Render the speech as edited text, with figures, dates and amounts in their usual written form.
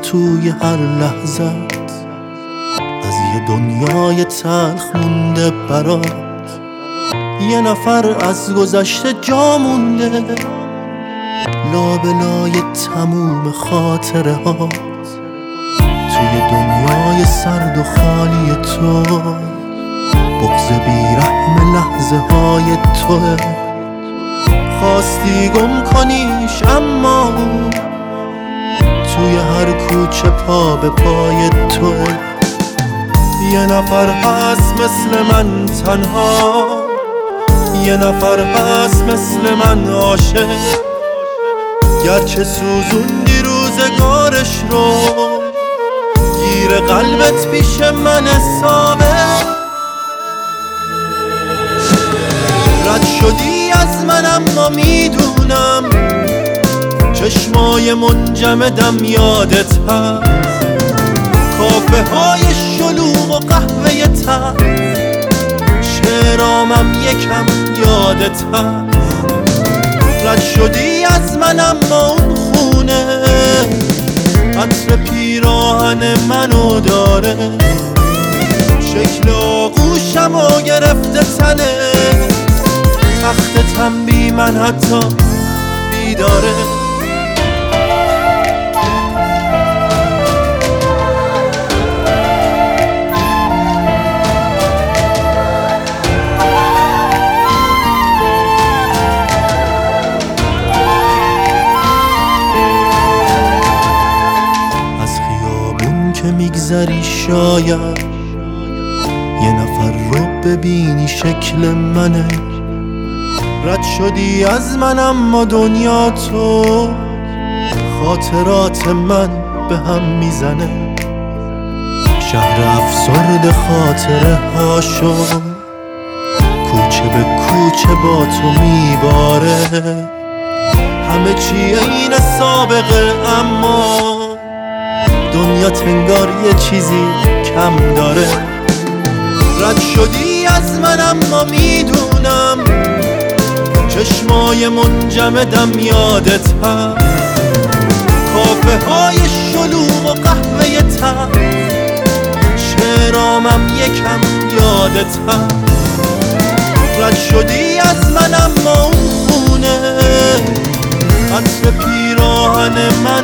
توی هر لحظت، از یه دنیای تلخ مونده برات. یه نفر از گذشته جا مونده لابلای تموم خاطره ها، توی دنیای سرد و خالی تو. بغض بیرحم لحظه های توه، خواستی گم کنیش اما توی هر کوچه پا به پای توه. یه نفر هست مثل من تنها، یه نفر هست مثل من عاشق، گرچه سوزوندی روزگارش رو، گیر قلبت پیش من ثابت. رد شدی از من اما میدونم چشمای منجمدم یادت هست، کافه های شلوغ و قهوه تلخ، شعرامم یکم یادت هست. رد شدی از من اما اون خونه عطر پیراهن منو داره، شکل آغوشم و گرفته تنه، تختتم بی من حتی بیداره. میگذری شاید یه نفر رو ببینی شکل منه، رد شدی از من اما دنیا تو خاطرات من به هم میزنه. شهر افسرد خاطره ها شد، کوچه به کوچه با تو میباره، همه چی عین سابقه اما دنیا تنگار یه چیزی کم داره. رد شدی از من اما میدونم چشمای منجمدم یادت هست، کافه های شلوغ و قهوه تلخ، شعرامم یکم یادت هست. رد شدی از من اما اون خونه عطر پیراهن من